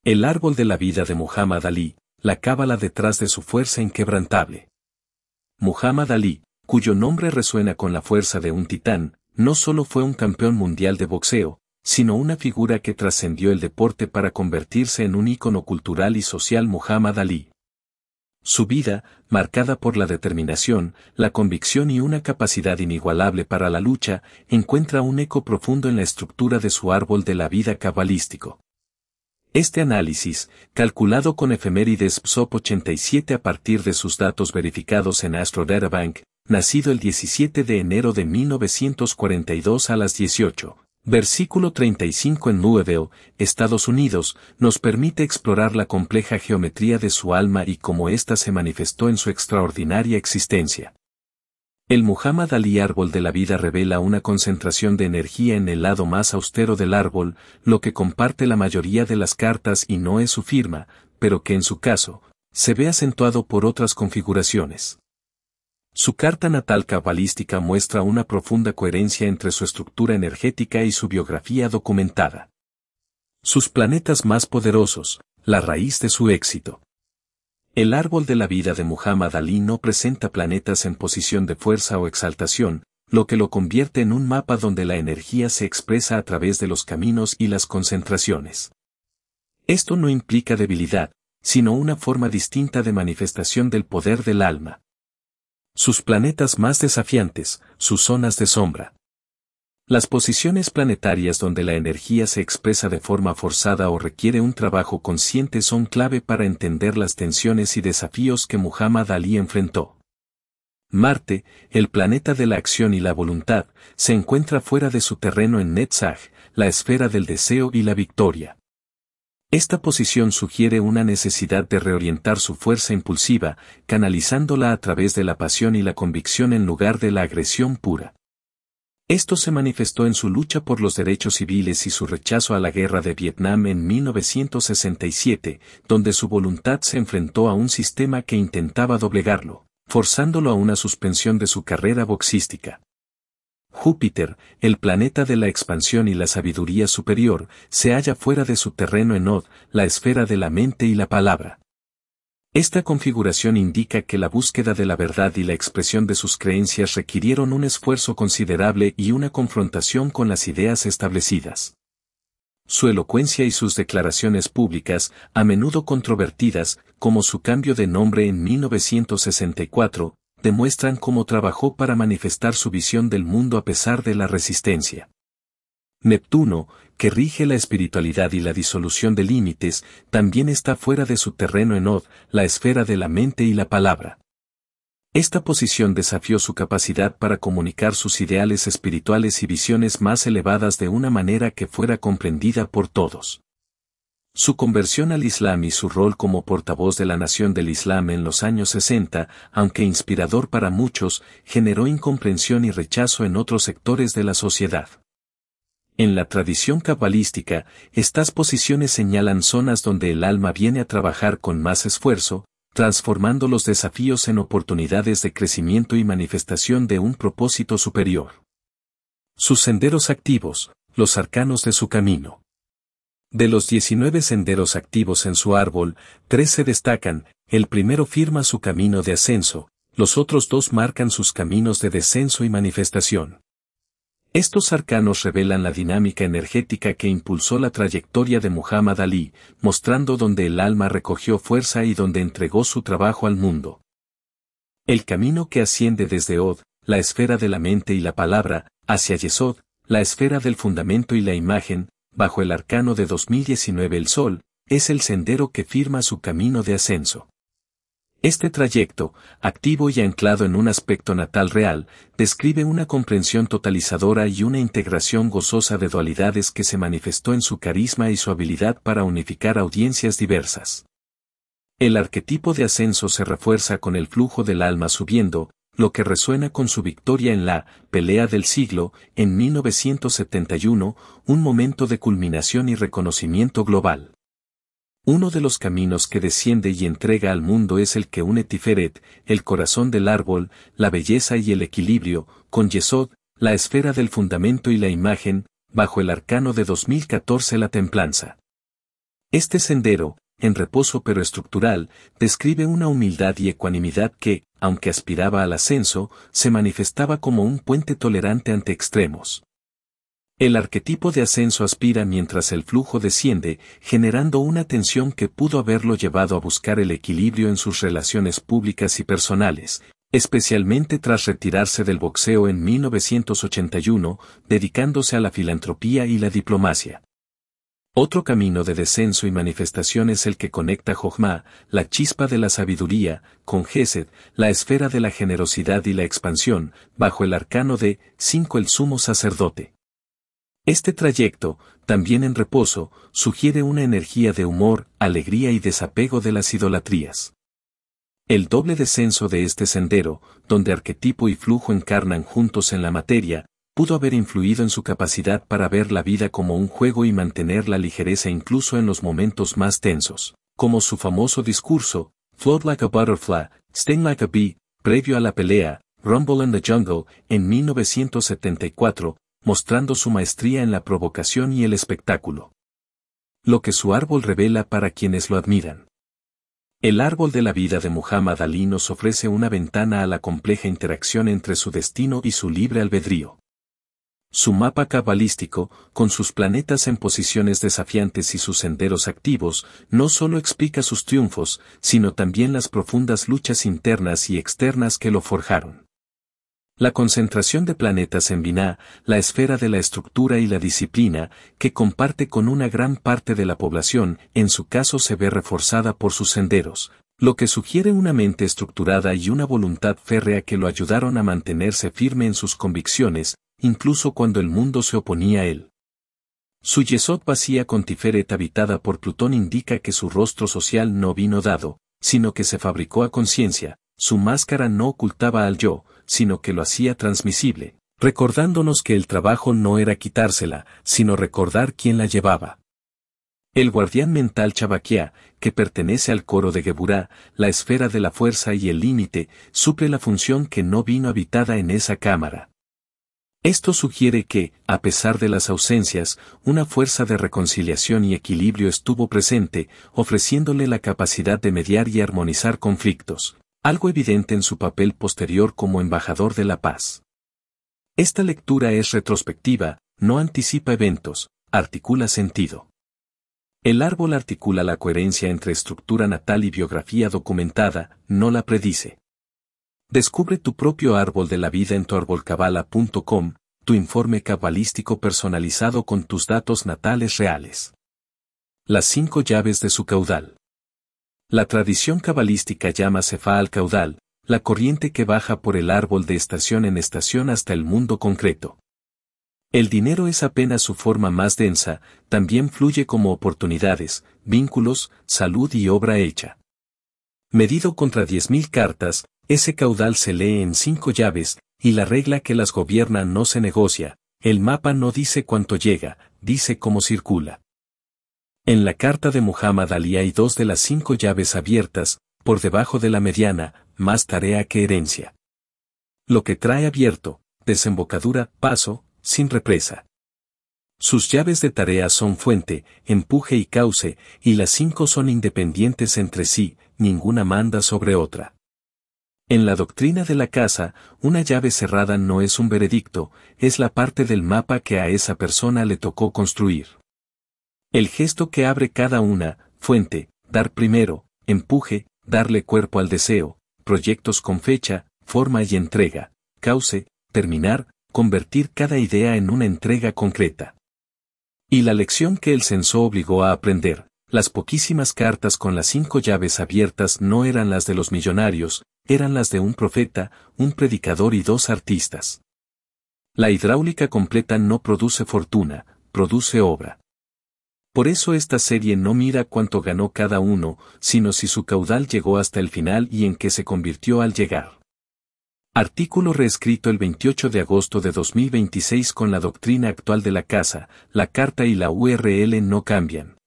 El árbol de la vida de Muhammad Ali, la cábala detrás de su fuerza inquebrantable. Muhammad Ali, cuyo nombre resuena con la fuerza de un titán, no solo fue un campeón mundial de boxeo, sino una figura que trascendió el deporte para convertirse en un ícono cultural y social. Muhammad Ali. Su vida, marcada por la determinación, la convicción y una capacidad inigualable para la lucha, encuentra un eco profundo en la estructura de su árbol de la vida cabalístico. Este análisis, calculado con efemérides PSOP 87 a partir de sus datos verificados en AstroDataBank, nacido el 17 de enero de 1942 a las 18, versículo 35 en Louisville, Estados Unidos, nos permite explorar la compleja geometría de su alma y cómo ésta se manifestó en su extraordinaria existencia. El Muhammad Ali árbol de la vida revela una concentración de energía en el lado más austero del árbol, lo que comparte la mayoría de las cartas y no es su firma, pero que en su caso, se ve acentuado por otras configuraciones. Su carta natal cabalística muestra una profunda coherencia entre su estructura energética y su biografía documentada. Sus planetas más poderosos, la raíz de su éxito. El árbol de la vida de Muhammad Ali no presenta planetas en posición de fuerza o exaltación, lo que lo convierte en un mapa donde la energía se expresa a través de los caminos y las concentraciones. Esto no implica debilidad, sino una forma distinta de manifestación del poder del alma. Sus planetas más desafiantes, sus zonas de sombra. Las posiciones planetarias donde la energía se expresa de forma forzada o requiere un trabajo consciente son clave para entender las tensiones y desafíos que Muhammad Ali enfrentó. Marte, el planeta de la acción y la voluntad, se encuentra fuera de su terreno en Netzach, la esfera del deseo y la victoria. Esta posición sugiere una necesidad de reorientar su fuerza impulsiva, canalizándola a través de la pasión y la convicción en lugar de la agresión pura. Esto se manifestó en su lucha por los derechos civiles y su rechazo a la guerra de Vietnam en 1967, donde su voluntad se enfrentó a un sistema que intentaba doblegarlo, forzándolo a una suspensión de su carrera boxística. Júpiter, el planeta de la expansión y la sabiduría superior, se halla fuera de su terreno en Od, la esfera de la mente y la palabra. Esta configuración indica que la búsqueda de la verdad y la expresión de sus creencias requirieron un esfuerzo considerable y una confrontación con las ideas establecidas. Su elocuencia y sus declaraciones públicas, a menudo controvertidas, como su cambio de nombre en 1964, demuestran cómo trabajó para manifestar su visión del mundo a pesar de la resistencia. Neptuno, que rige la espiritualidad y la disolución de límites, también está fuera de su terreno en Od, la esfera de la mente y la palabra. Esta posición desafió su capacidad para comunicar sus ideales espirituales y visiones más elevadas de una manera que fuera comprendida por todos. Su conversión al Islam y su rol como portavoz de la nación del Islam en los años 60, aunque inspirador para muchos, generó incomprensión y rechazo en otros sectores de la sociedad. En la tradición cabalística, estas posiciones señalan zonas donde el alma viene a trabajar con más esfuerzo, transformando los desafíos en oportunidades de crecimiento y manifestación de un propósito superior. Sus senderos activos, los arcanos de su camino. De los 19 senderos activos en su árbol, 3 se destacan, el primero firma su camino de ascenso, los otros 2 marcan sus caminos de descenso y manifestación. Estos arcanos revelan la dinámica energética que impulsó la trayectoria de Muhammad Ali, mostrando donde el alma recogió fuerza y donde entregó su trabajo al mundo. El camino que asciende desde Od, la esfera de la mente y la palabra, hacia Yesod, la esfera del fundamento y la imagen, bajo el arcano de 2019 el Sol, es el sendero que firma su camino de ascenso. Este trayecto, activo y anclado en un aspecto natal real, describe una comprensión totalizadora y una integración gozosa de dualidades que se manifestó en su carisma y su habilidad para unificar audiencias diversas. El arquetipo de ascenso se refuerza con el flujo del alma subiendo, lo que resuena con su victoria en la pelea del siglo, en 1971, un momento de culminación y reconocimiento global. Uno de los caminos que desciende y entrega al mundo es el que une Tiferet, el corazón del árbol, la belleza y el equilibrio, con Yesod, la esfera del fundamento y la imagen, bajo el arcano de 2014 la templanza. Este sendero, en reposo pero estructural, describe una humildad y ecuanimidad que, aunque aspiraba al ascenso, se manifestaba como un puente tolerante ante extremos. El arquetipo de ascenso aspira mientras el flujo desciende, generando una tensión que pudo haberlo llevado a buscar el equilibrio en sus relaciones públicas y personales, especialmente tras retirarse del boxeo en 1981, dedicándose a la filantropía y la diplomacia. Otro camino de descenso y manifestación es el que conecta Jochma, la chispa de la sabiduría, con Gesed, la esfera de la generosidad y la expansión, bajo el arcano de 5 el sumo sacerdote. Este trayecto, también en reposo, sugiere una energía de humor, alegría y desapego de las idolatrías. El doble descenso de este sendero, donde arquetipo y flujo encarnan juntos en la materia, pudo haber influido en su capacidad para ver la vida como un juego y mantener la ligereza incluso en los momentos más tensos, como su famoso discurso, Float like a butterfly, sting like a bee, previo a la pelea, Rumble in the Jungle, en 1974, mostrando su maestría en la provocación y el espectáculo. Lo que su árbol revela para quienes lo admiran. El árbol de la vida de Muhammad Ali nos ofrece una ventana a la compleja interacción entre su destino y su libre albedrío. Su mapa cabalístico, con sus planetas en posiciones desafiantes y sus senderos activos, no solo explica sus triunfos, sino también las profundas luchas internas y externas que lo forjaron. La concentración de planetas en Binah, la esfera de la estructura y la disciplina, que comparte con una gran parte de la población, en su caso se ve reforzada por sus senderos, lo que sugiere una mente estructurada y una voluntad férrea que lo ayudaron a mantenerse firme en sus convicciones, incluso cuando el mundo se oponía a él. Su Yesod vacía con Tiferet habitada por Plutón indica que su rostro social no vino dado, sino que se fabricó a conciencia, su máscara no ocultaba al yo, sino que lo hacía transmisible, recordándonos que el trabajo no era quitársela, sino recordar quién la llevaba. El guardián mental Chabaquia, que pertenece al coro de Geburá, la esfera de la fuerza y el límite, suple la función que no vino habitada en esa cámara. Esto sugiere que, a pesar de las ausencias, una fuerza de reconciliación y equilibrio estuvo presente, ofreciéndole la capacidad de mediar y armonizar conflictos, algo evidente en su papel posterior como embajador de la paz. Esta lectura es retrospectiva, no anticipa eventos, articula sentido. El árbol articula la coherencia entre estructura natal y biografía documentada, no la predice. Descubre tu propio árbol de la vida en tuarbolcabala.com, tu informe cabalístico personalizado con tus datos natales reales. Las 5 llaves de su caudal. La tradición cabalística llama Sefá al caudal, la corriente que baja por el árbol de estación en estación hasta el mundo concreto. El dinero es apenas su forma más densa, también fluye como oportunidades, vínculos, salud y obra hecha. Medido contra 10.000 cartas, ese caudal se lee en 5 llaves, y la regla que las gobierna no se negocia, el mapa no dice cuánto llega, dice cómo circula. En la carta de Muhammad Ali hay 2 de las 5 llaves abiertas, por debajo de la mediana, más tarea que herencia. Lo que trae abierto, desembocadura, paso, sin represa. Sus llaves de tarea son fuente, empuje y cauce, y las 5 son independientes entre sí, ninguna manda sobre otra. En la doctrina de la casa, una llave cerrada no es un veredicto, es la parte del mapa que a esa persona le tocó construir. El gesto que abre cada una, fuente, dar primero, empuje, darle cuerpo al deseo, proyectos con fecha, forma y entrega, cauce, terminar, convertir cada idea en una entrega concreta. Y la lección que el censor obligó a aprender, las poquísimas cartas con las 5 llaves abiertas no eran las de los millonarios, eran las de un profeta, un predicador y 2 artistas. La hidráulica completa no produce fortuna, produce obra. Por eso esta serie no mira cuánto ganó cada uno, sino si su caudal llegó hasta el final y en qué se convirtió al llegar. Artículo reescrito el 28 de agosto de 2026 con la doctrina actual de la casa, la carta y la URL no cambian.